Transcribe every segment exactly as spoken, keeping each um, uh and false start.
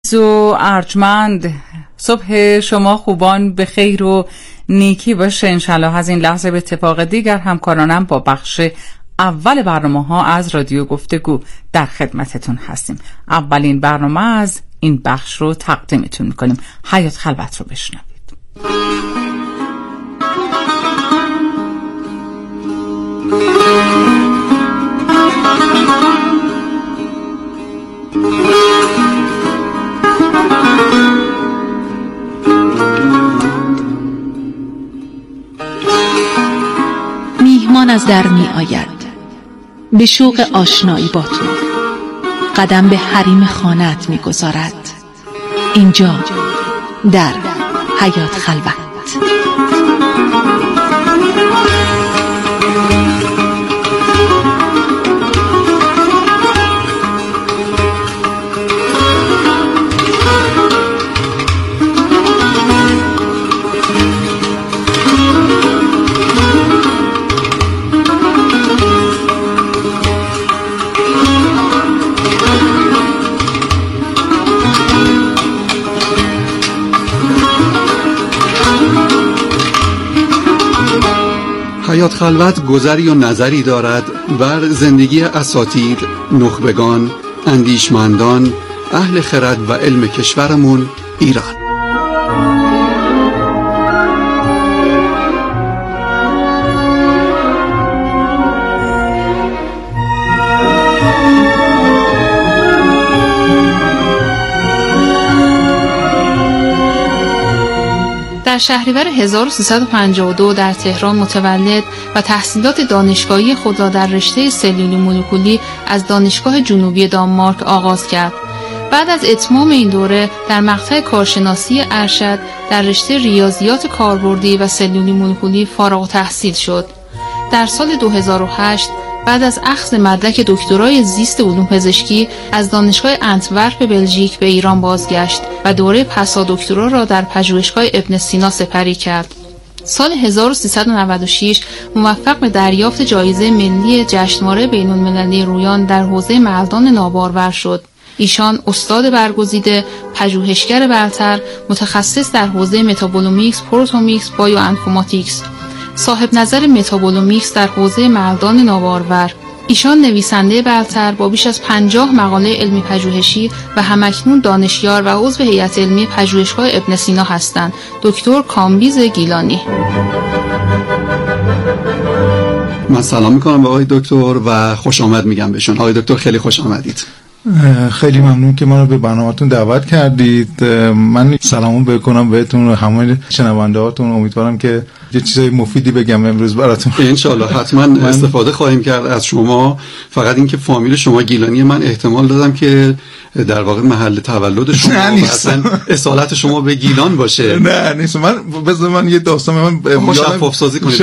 زو ارجمند، صبح شما خوبان به خیر و نیکی باشه انشالله. از این لحظه به اتفاق دیگر همکارانم با بخش اول برنامه ها از رادیو گفتگو در خدمتتون هستیم. اولین برنامه از این بخش رو تقدیمتون میکنیم. حیات خلوت رو بشنوید. میهمان از در می آید به شوق آشنایی با تو، قدم به حریم خانه‌ات می گذارد. اینجا در حیات خلوت. حیات خلوت گذری و نظری دارد بر زندگی اساتید، نخبگان، اندیشمندان، اهل خرد و علم کشورمون ایران. در شهریور هزار و سیصد و پنجاه و دو در تهران متولد و تحصیلات دانشگاهی خود را در رشته سلولی مولکولی از دانشگاه جنوبی دانمارک آغاز کرد. بعد از اتمام این دوره در مقطع کارشناسی ارشد در رشته ریاضیات کاربردی و سلولی مولکولی فارغ التحصیل شد. در سال دو هزار و هشت بعد از اخذ مدرک دکترای زیست علوم پزشکی از دانشگاه انتورپ بلژیک به ایران بازگشت و دوره پسادکترا را در پژوهشگاه ابن سینا سپری کرد. سال هزار و سیصد و نود و شش موفق به دریافت جایزه ملی جشنواره بین‌المللی رویان در حوزه ملدان نابارور شد. ایشان استاد برگزیده، پژوهشگر برتر، متخصص در حوزه متابولومیکس، پروتومیکس، بایو انفورماتیکس، صاحب نظر متابولومیکس در حوزه ملدان نابارور. ایشان نویسنده برتر با بیش از پنجاه مقاله علمی پژوهشی و همکنون دانشیار و عضو هیئت علمی پژوهشگاه ابن سینا هستند. دکتر کامبیز گیلانی. من سلام میکنم به آقای دکتر و خوش آمد میگم بهشون. آقای دکتر خیلی خوش آمدید. خیلی ممنون که ما رو به برنامه‌تون دعوت کردید. من سلامون بکنم بهتون و همه شنونده‌هاتون. امیدوارم که یه چیزای مفیدی بگم امروز براتون. انشالله حتما من... استفاده خواهیم کرد از شما. فقط اینکه فامیل شما گیلانی، من احتمال دادم که در واقع محل تولد شما اصلا اصالت شما به گیلان باشه. نه نیست. من بذار من یه داستان من مشفاف سازی کنید.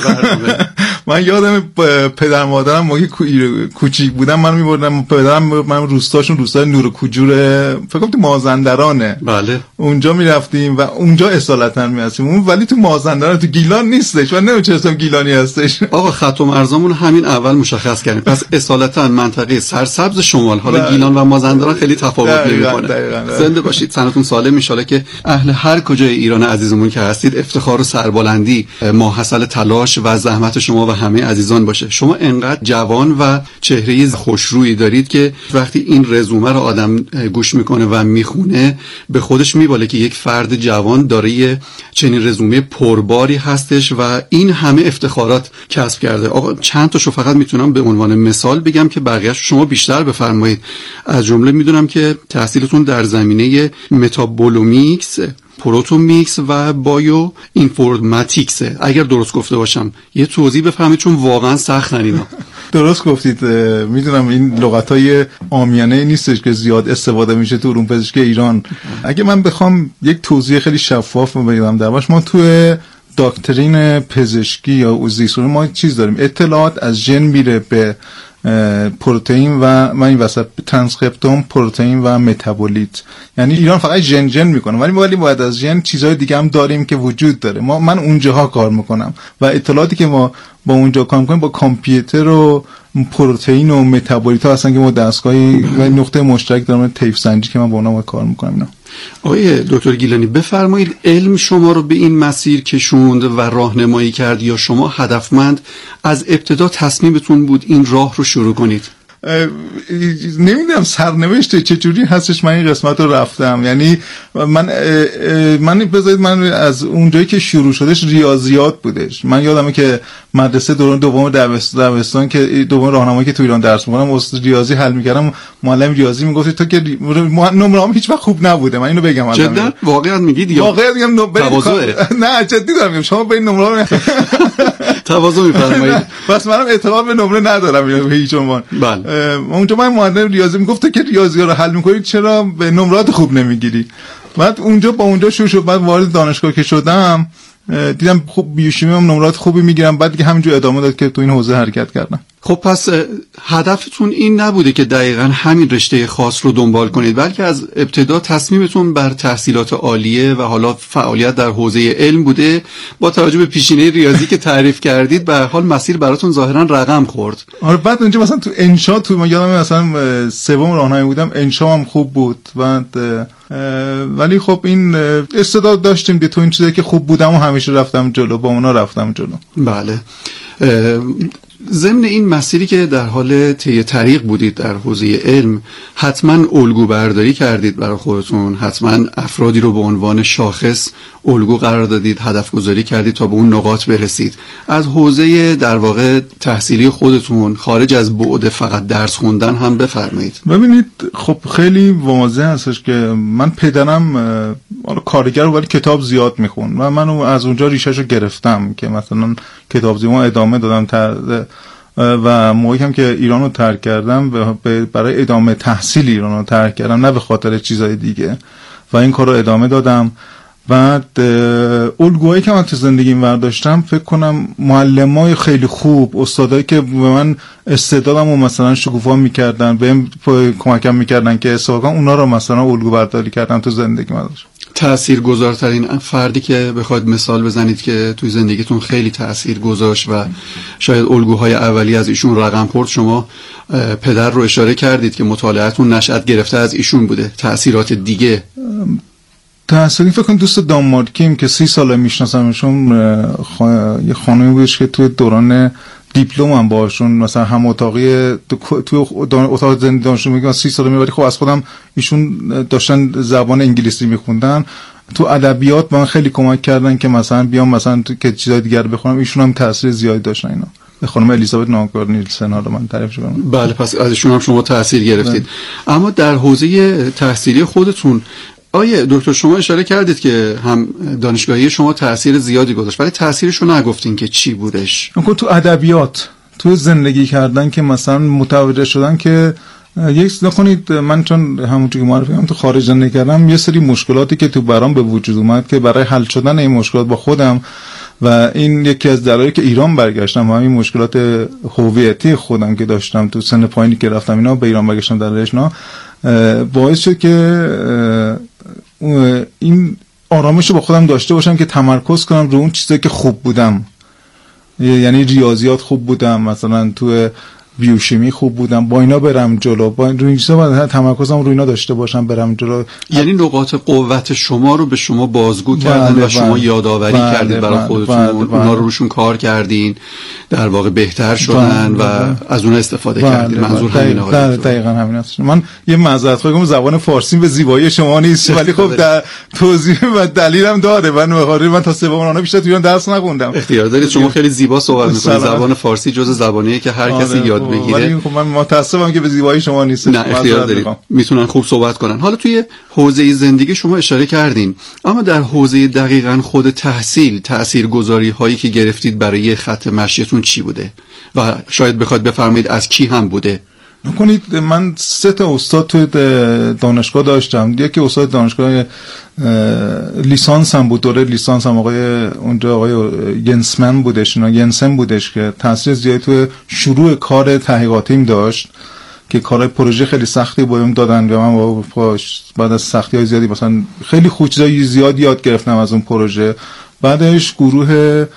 من یادم پدر مادرم موقعی کوچیک بودم من می‌بردم، پدرم من روستاشون روستای نور کوجور فکر کنم تو مازندرانه. بله. اونجا میرفتیم و اونجا اصالتا می‌رفتیم. اون ولی تو مازندران، تو گیلان نیستش. من نمی‌چستم گیلانی هستش. آقا خط و مرزمون همین اول مشخص کردیم. پس اصالتا منطقه سرسبز شمال، حالا ده. گیلان و مازندران خیلی تفاوت نمی‌کنه. زنده باشید، سنتون سالم، ان شاءالله که اهل هر کجای ایران عزیزمون که هستید افتخار و سربلندی ماحصل تلاش و زحمت شما و همه عزیزان باشه. شما انقدر جوان و چهره خوشرویی دارید که وقتی این رزومه رو آدم گوش میکنه و میخونه به خودش میباله که یک فرد جوان داره چنین رزومه پرباری هستش و این همه افتخارات کسب کرده. آقا چند تاشو فقط میتونم به عنوان مثال بگم که بقیه‌اش شما بیشتر بفرمایید. از جمله میدونم که تحصیلتون در زمینه متابولومیکس، پروتومیکس و بایو اینفورماتیکس، اگر درست گفته باشم یه توضیح بفرمایید چون واقعا سختن اینا. درست گفتید. میدونم این لغت‌های عامیانه نیستش که زیاد استفاده میشه تو علوم پزشکی ایران. اگه من بخوام یک توضیح خیلی شفاف بدم دربارش، ما تو داکترین پزشکی یا زیست‌شناسی ما چیز داریم، اطلاعات از ژن میره به پروتئین و من این وسط ترانسکریپتوم، پروتئین و متابولیت. یعنی ایران فقط ژن ژن میکنه ولی ولی باید از ژن چیزهای دیگه هم داریم که وجود داره. ما من اونجاها کار میکنم و اطلاعاتی که ما با اونجا کار میکنیم با کامپیوتر و پروتئین و متابولیت ها هستن که ما دستگاهی و نقطه مشترک داریم طیف سنجی که من با اونها کار میکنم. اینا آقای دکتر گیلانی بفرمایید، علم شما رو به این مسیر کشوند و راهنمایی کرد یا شما هدفمند از ابتدا تصمیمتون بود این راه رو شروع کنید؟ نمیدونم سرنوشت چجوری هستش من این قسمت رو رفتم. یعنی من من بذارید من از اونجایی که شروع شدش ریاضیات بودش. من یادمه که مدرسه دوران دوم دبستان که دوم راهنمایی که تو ایران درس می‌خوندم واسه ریاضی حل می‌کردم، معلم ریاضی میگفت تو که نمره‌ام هیچ وقت خوب نبوده. من اینو بگم جدا واقعا میگید یا واقعا میگم تواضع؟ نه جدی دارم میگم، شما به این نمره تواضع می‌فرمایید. پس منم اعتقاد به نمره ندارم به هیچ عنوان. بله. اونجا من معلم ریاضی میگفت که ریاضی‌ها رو حل می‌کنید چرا به نمرات خوب نمیگیری؟ بعد اونجا با اونجا شروع شد. بعد وارد دانشگاه که شدم دیدم خب بیوشیمی هم نمرات خوبی میگیرم، بعد دیگه همینجور ادامه داد که تو این حوزه حرکت کردم. خب پس هدفتون این نبوده که دقیقاً همین رشته خاص رو دنبال کنید، بلکه از ابتدا تصمیمتون بر تحصیلات عالیه و حالا فعالیت در حوزه علم بوده. با توجه به پیشینه ریاضی که تعریف کردید به هر حال مسیر براتون ظاهراً رقم خورد. آره بعد اونجا مثلا تو انشاء تو من یادم مثلا سوم راهنمایی بودم، انشاء هم خوب بود. بعد ولی خب این استعداد داشتیم دیگه، تو این چیزایی که خوب بودم و همیشه رفتم جلو، با اونا رفتم جلو. بله. ضمن این مسیری که در حال طی طریق بودید در حوزه علم، حتما الگو برداری کردید برای خودتون، حتما افرادی رو به عنوان شاخص الگو قرار دادید، هدف گذاری کردید تا به اون نقاط برسید. از حوزه در واقع تحصیلی خودتون خارج از بعد فقط درس خوندن هم بفرمایید. ببینید خب خیلی واضح هستش که من پدرم کارگر ولی کتاب زیاد میخوند و من از اونجا ریشه‌شو گرفتم که مثلا کتاب زیما ادامه دادم تر و موقعی هم که ایران رو ترک کردم برای ادامه تحصیل ایران رو ترک کردم، نه به خاطر چیزای دیگه، و این کار رو ادامه دادم. بعد الگوهایی که من تو زندگیم برداشتم فکر کنم معلمای خیلی خوب، استادایی که به من استعدادم رو مثلا شکوفا میکردن، بهم کمکم میکردن که استفاده کنم، اونا رو مثلا الگو برداری کردم تو زندگی من. تأثیر گذارترین فردی که بخواید مثال بزنید که توی زندگیتون خیلی تأثیر گذاشت و شاید الگوهای اولی از ایشون رقم خورد، شما پدر رو اشاره کردید که مطالعاتون نشأت گرفته از ایشون بوده. تأثیرات دیگه تأثیری فکر کنم دوست دانمارکیم که سی ساله میشناسمشون، یه خانمی بودش که توی دوران دیپلمم باشون مثلا هم اتاقی توی اتاق زندگی دانشجو میگم سی ساله میبری. خب از خودم ایشون داشتن زبان انگلیسی میخوندن، تو ادبیات من خیلی کمک کردن که مثلا بیام مثلا که چیزای دیگر بخونم. ایشون هم تاثیر زیادی داشتن. اینا خانم الیزابت نانکار نیلسن رو من تعریف کردم. بله پس ازشون هم شما تاثیر گرفتید. بله. اما در حوزه تحصیلی خودتون آیه دکتر شما اشاره کردید که هم دانشگاهی شما تأثیر زیادی گذاشت، ولی تأثیرش رو نگفتین که چی بودش. اون تو ادبیات، تو زندگی کردن که مثلا متوجه شدن که یک نکنید من چون همونجوری که معرفی کردم تو خارج زندگی کردم، یه سری مشکلاتی که تو برام به وجود اومد که برای حل شدن این مشکلات با خودم و این یکی از دلایلی که ایران برگشتم و همین مشکلات هویتی خودم که داشتم تو سن پایینی که رفتم اینا به ایران برگشتم دلیلش نه باعث شد که این آرامش رو با خودم داشته باشم که تمرکز کنم رو اون چیزایی که خوب بودم. یعنی ریاضیات خوب بودم، مثلا تو بیوشیمی خوب بودم، با اینا برم جلو، با روی این چیزا باید تمرکزم روی اینا داشته باشم برم جلو. یعنی نقاط قوت شما رو به شما بازگو کردن بله و شما بله یادآوری بله کردید برای بله خودتون. بله اونا بله رو روشون کار کردین، در واقع بهتر شدن بله و بله از اون استفاده بله کردین. بله منظور بله همین آقای دقیقاً همین است. من یه معذرت خواهی کنم زبان فارسی به زیبایی شما نیست، ولی خب در توضیح و دلیلم داره. من بخاطر من تا سوم راهنمایی بیشتر تو ایران درس نخوندم. اختیار دارید، شما خیلی زیبا صحبت می‌کنید. زبان فارسی جزء زبانیه که هر کسی یاد بگیره. ولی خب من متأسفم که به زیبایی شما نیست. نه اختیار دارید، میتونن خوب صحبت کنن. حالا توی حوزه زندگی شما اشاره کردین، اما در حوزه دقیقاً خود تحصیل تاثیرگذاری هایی که گرفتید برای خط مشیتون چی بوده و شاید بخواد بفرمایید از کی هم بوده؟ نکنید من سه تا استاد توی دانشگاه داشتم. یکی استاد دانشگاه لیسانس هم بود، دوره لیسانس هم آقای اونجا آقای ینسمن بودش، نه ینسن بودش که تاثیر زیادی توی شروع کار تحقیقاتیم داشت که کارهای پروژه خیلی سختی بهم دادن و من بعد از سختی‌های زیادی مثلا خیلی خوب چیزای زیاد یاد گرفتم از اون پروژه. بعدش گروه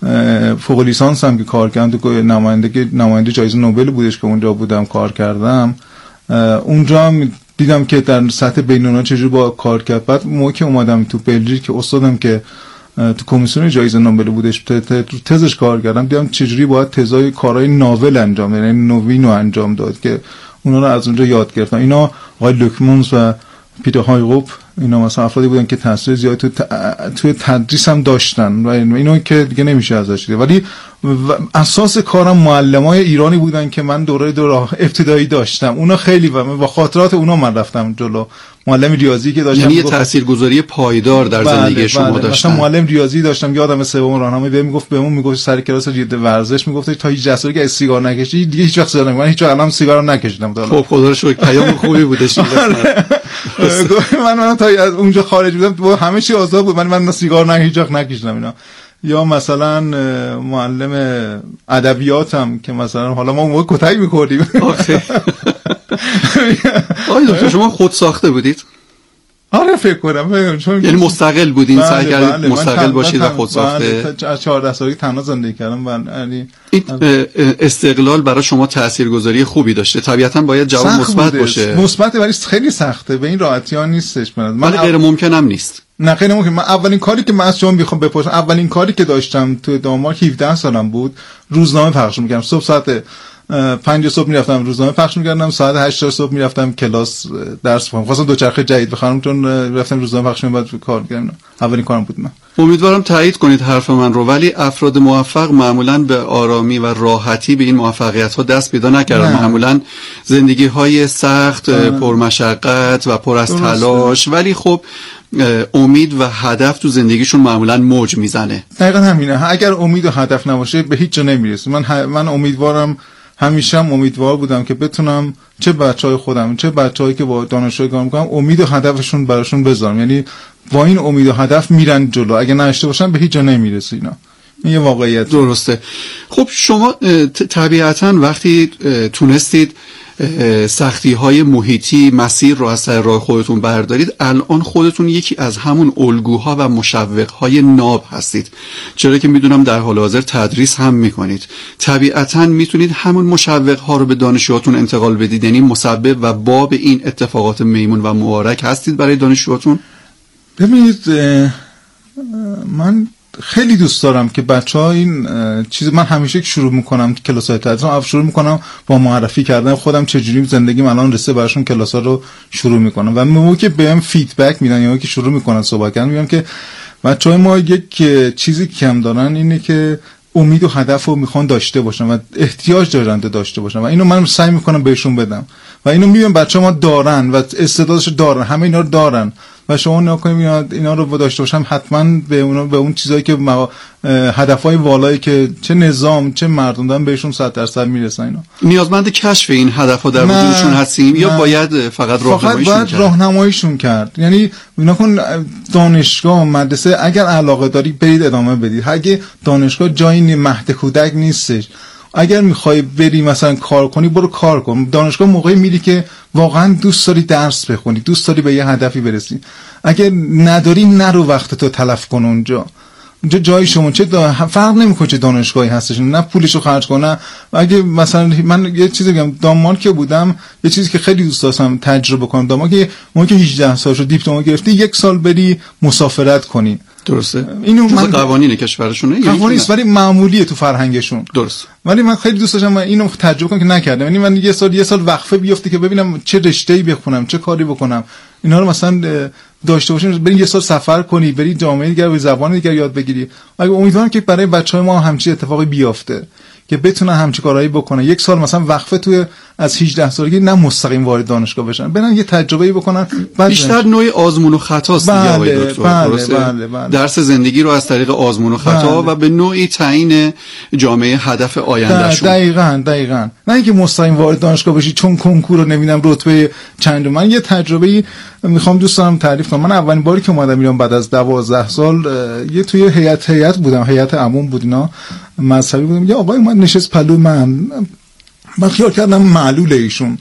فوق لیسانس هم که کار کردم تو نماینده نماینده جایزه نوبل بودش که اونجا بودم کار کردم، اونجا هم دیدم که در سطح بین‌المللی چجوری با کار کرد. بعد موقعی که اومدم تو بلژیک که استادم که تو کمیسیون جایزه نوبل بودش تو تزش کار کردم، دیدم چجوری باید تزای کارهای ناول انجام، یعنی نوین رو انجام داد که اونا رو از اونجا یاد گرفتم. اینا آقای لوکمونز و پیتر هایروپ اینا مثلا افرادی بودن که تاثیر زیادی تو توی تدریس هم داشتن و اینو که دیگه نمیشه ازش دید. ولی اساس کارم معلمای ایرانی بودن که من دوره دوره ابتدایی داشتم، اونا خیلی و با خاطرات اونا من رفتم جلو. معلم ریاضی که داشتم، یعنی یه تاثیرگذاری پایدار در بله زندگی شما بله داشتن. مثلا معلم ریاضی داشتم، یادم سوم راهنمایی بهم میگفت بهمون میگفت سر کلاس ورزش میگفت تا هیچ سالی که سیگار نکشی دیگه هیچ وقت سیگار نکن. من هیچ وقت سیگار نکشیدم تا خب خدا رو شکر پیام خوبی بودش. من من تا از اونجا خارج بودم همه چی آزاد بود، من من سیگار نه هیچ وقت نکشیدم اینا. یا مثلا معلم ادبیاتم که مثلا حالا ما موقع کتک می‌خوردیم. آیا دکتر شما خود ساخته بودید؟ آره فکر کنم. یعنی مستقل بودین، سعی کردید مستقل باشید و خود ساخته؟ از چهارده سالگی تنها زندگی کردم. یعنی این استقلال برای شما تاثیرگذاری خوبی داشته. طبیعتاً باید جواب مثبت باشه. مثبت ولی خیلی سخته، به این راحتی ها نیستش. من ولی غیر ممکن هم نیست. نه غیر ممکن. من اولین کاری که من از شما میخوام بپرسم، اولین کاری که داشتم تو دانمارک هفده سالم بود، روزنامه پخش میکردم. صبح ساعت پنج صبح میرفتم روزنامه پخش میکردم، ساعت هشت صبح میرفتم کلاس درس بخونم. خواستم دوچرخه جدید بخرم چون رفتم روزنامه پخش میکردم کار میکردم. اولین کارم بود. من امیدوارم تایید کنید حرف من رو، ولی افراد موفق معمولاً به آرامی و راحتی به این موفقیت ها دست پیدا نکردن. معمولاً زندگی های سخت، پرمشقت و پر از تلاش، ولی خب امید و هدف تو زندگیشون معمولاً موج میزنه. دقیقاً همینه. اگر امید و هدف نباشه به هیچ جا نمیرسی. من من امیدوارم، همیشه هم امیدوار بودم که بتونم چه بچهای خودم چه بچه‌هایی که با دانشجو کار می‌کنم امید و هدفشون براشون بذارم. یعنی با این امید و هدف میرن جلو، اگه نداشته باشن به هیچ جا نمیرسه. اینا این یه واقعیت درسته. خب شما طبیعتاً وقتی تونستید سختی های محیطی مسیر رو از سر راه خودتون بردارید، الان خودتون یکی از همون الگوها و مشوقهای ناب هستید، چرا که میدونم در حال حاضر تدریس هم میکنید. طبیعتاً میتونید همون مشوقها رو به دانشجوهاتون انتقال بدید، یعنی مسبب و باب این اتفاقات میمون و مبارک هستید برای دانشجوهاتون. ببینید من خیلی دوست دارم که بچه‌ها این چیز، من همیشه که شروع میکنم کلاس‌های تدریس رو شروع میکنم با معرفی کردن خودم، چجوری زندگیم الان رسیده براشون کلاس‌ها رو شروع میکنم و موقعی که بهم فیدبک میدن یا که شروع میکنن صحبت کردن میگم که بچه‌های ما یک چیزی کم دارن اینه که امید و هدف رو میخوان داشته باشن و احتیاج دارن داشته باشن و اینو من سعی میکنم بهشون بدم و اینو میبینم بچه‌ها ما دارن و استعدادش دارن، همه اینا رو دارن و شما نکنید اینا رو داشته باشم حتما به اون به اون چیزایی که هدفهای والایی که چه نظام چه مردم دارن بهشون صد درصد میرسن. اینا نیازمند کشف این هدفها در وجودشون هستیم یا باید فقط راهنماییشون کرد؟ راهنماییشون کرد. یعنی اینا کن دانشگاه مدرسه اگر علاقه داری برید ادامه بدید. اگه دانشگاه جایی مهد کودک نیستش، اگر میخوای بری مثلا کار کنی برو کار کن. دانشگاه موقعی میری که واقعا دوست داری درس بخونی، دوست داری به یه هدفی برسی. اگر نداری نرو وقت تو تلف کن اونجا. اونجا جای شما چه دا... فرق نمیکنه چه دانشگاهی هستش، نه پولشو خرج کنه. اگه مثلا من یه چیزی بگم، دانمارک که بودم یه چیزی که خیلی دوست داشتم تجربه کنم، دانمارک موقعی که هجده سالشو دیپلم گرفتی یک سال بری مسافرت کنی. درسته. اینو من قوانین کشورشونه، قوانین است ولی معمولیه تو فرهنگشون. درست. ولی من خیلی دوست داشتم اینو تجربه کنم که نکردم. یعنی من یه سال یه سال وقفه بیفته که ببینم چه رشته‌ای بخونم، چه کاری بکنم. اینا رو مثلا داشته باشیم، بریم یه سال سفر کنی، بری جامعه دیگر و زبان دیگر یاد بگیری. اگه امیدوارم که برای بچهای ما همچین اتفاقی بیفته که بتونن همچین کارهایی بکنن. یک سال مثلا وقفه توی از هجده سالگی نه مستقیم وارد دانشگاه بشن، برن یه تجربه‌ای بکنن. بیشتر نوع آزمون و خطاست دیگه آقای دکتر. بله بله بله. درس زندگی رو از طریق آزمون و خطا بله. و به نوعی تعیین جامعه هدف آیندهشون. دقیقاً دقیقاً. نه اینکه مستقیم وارد دانشگاه بشی چون کنکور رو نمیدونم رتبه چند. من یه تجربه‌ای میخوام دوستانم تعریف کنم. من اولین باری که اومدم ایران بعد از دوازده سال یه توی هیئت هیئت بودم، هیئت عموم بود، اینا مذهبی بودم. یه آقای اومد نشست پلو من، من خیال کردم معلول ایشون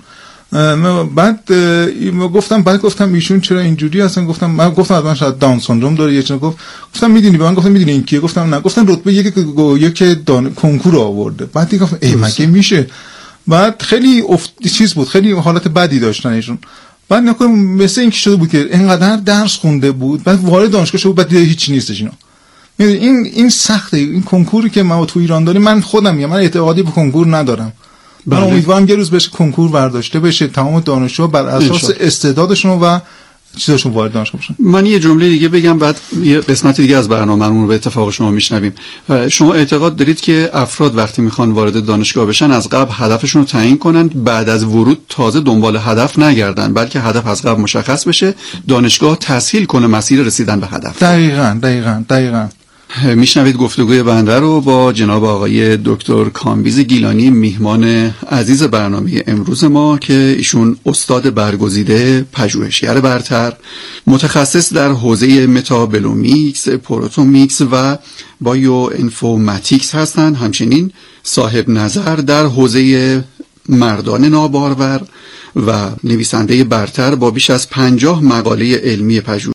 بعد گفتم بعد گفتم ایشون چرا اینجوری هستن؟ گفتم من گفتم من شاید داون سندروم داره یه چیزی. گفت گفتم میدونی به من گفتم میدونی این کیه؟ گفتم نه. گفتم رتبه یک یک دان... کنکور آورده. بعد دیگه گفتم ای مگه میشه؟ بعد خیلی افت... چیز بود، خیلی حالت بدی داشتن ایشون. بعد نکنم مثل اینکه شده بود که اینقدر درس خونده بود بعد وارد دانشگاه شد بعد دیگه هیچ نیستش اینا. این این سخته. این کنکوری که ما تو ایران داریم، من خودم میگم من اعتقادی به کنکور ندارم. من بله. امیدوارم یه روز بشه کنکور برداشته بشه، تمام دانشجوها بر اساس استعدادشون و چیزاشون وارد دانشگاه بشن. من یه جمله دیگه بگم بعد یه قسمت دیگه از برنامه‌مون رو به اتفاق شما میشنویم. شما اعتقاد دارید که افراد وقتی میخوان وارد دانشگاه بشن از قبل هدفشون رو تعیین کنن، بعد از ورود تازه دنبال هدف نگردن، بلکه هدف از قبل مشخص بشه، دانشگاه تسهیل کنه مسیر رسیدن به هدف. دقیقاً دقیقاً دقیقاً میشنوید گفتگوی بنده رو با جناب آقای دکتر کامبیز گیلانی، میهمان عزیز برنامه امروز ما که ایشون استاد برگزیده، پژوهشگر برتر، متخصص در حوزه متابلومیکس، پروتومیکس و بایو انفورماتیکس هستند، همچنین صاحب نظر در حوزه مردان نابارور و نویسنده برتر با بیش از پنجاه مقاله علمی پژوهشی